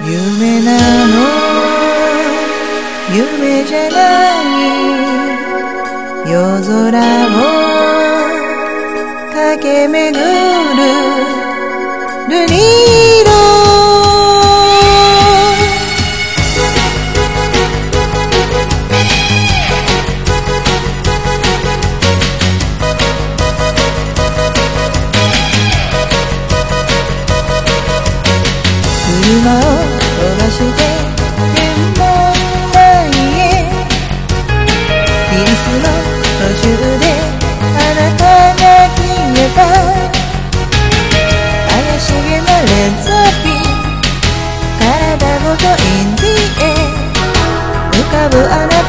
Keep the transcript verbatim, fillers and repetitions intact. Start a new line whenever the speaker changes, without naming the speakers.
夢なの夢じゃない夜空を駆け巡るルニーロ車を飛ばして天文台へキリスの途中であなたが消えた怪しげなレッツアピー体ごとインディへ浮かぶあなた